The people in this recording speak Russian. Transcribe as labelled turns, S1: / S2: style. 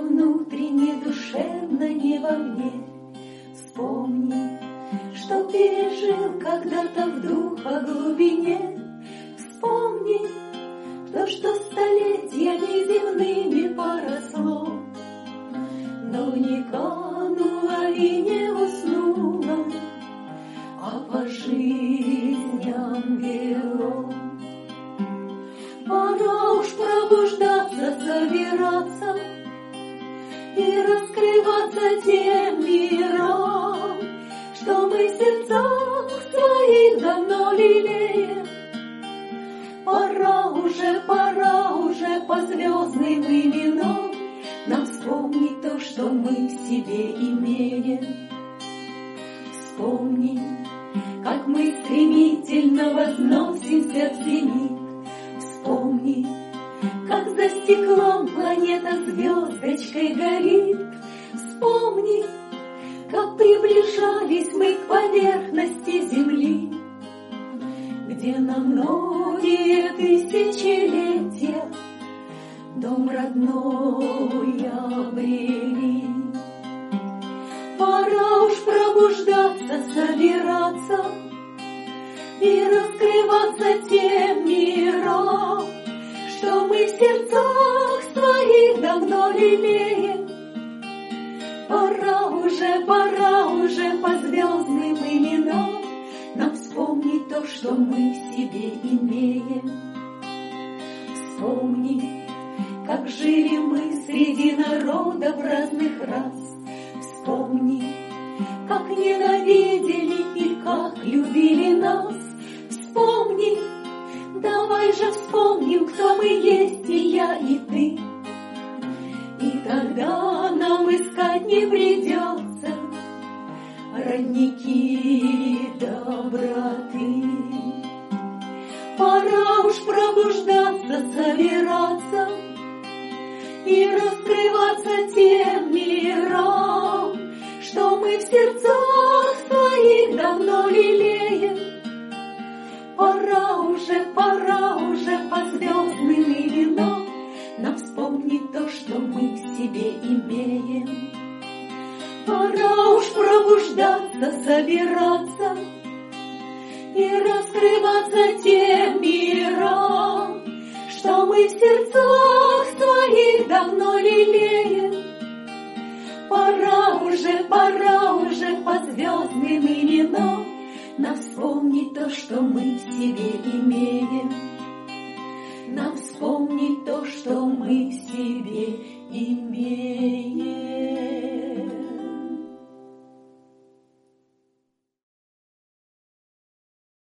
S1: внутренне, душевно, не во мне. Вспомни, что пережил когда-то вдруг о глубине. Вспомни то, что столетиями земными поросло, но не кануло и не уснуло, а по жизням вело. Пора уж пробуждаться, собираться и раскрываться тем мирам, что мы в сердцах своих давно лелеем. Пора уже по звездным именам нам вспомнить то, что мы в себе имеем. Вспомни, как мы стремительно возносимся в зенит. Вспомни, как за стеклом планета звездочкой горит. Вспомни, как приближались мы к поверхности Земли, где на многие тысячелетия дом родной обрели. Пора уж пробуждаться, собираться и раскрываться тем мирам, что мы в сердцах своих давно лелеем. Пора уже по звездным именам нам вспомнить то, что мы в себе имеем. Вспомни, как жили мы среди народов разных рас. Вспомни, как ненавидели и как любили нас. Вспомни, давай же вспомним, кто мы есть, и я, и ты. И тогда нам искать не придется родники доброты. Пора уж пробуждаться, собираться и раскрываться тем мирам, что мы в сердцах своих давно лелеем. Пора уже по звездным именам нам вспомнить то, что мы в себе имеем. Пора уж пробуждаться, собираться и раскрываться тем мирам, что мы в сердцах своих давно лелеем. Пора уже по звездным именам нам вспомнить то, что мы в себе имеем. Нам вспомнить то, что мы в себе имеем.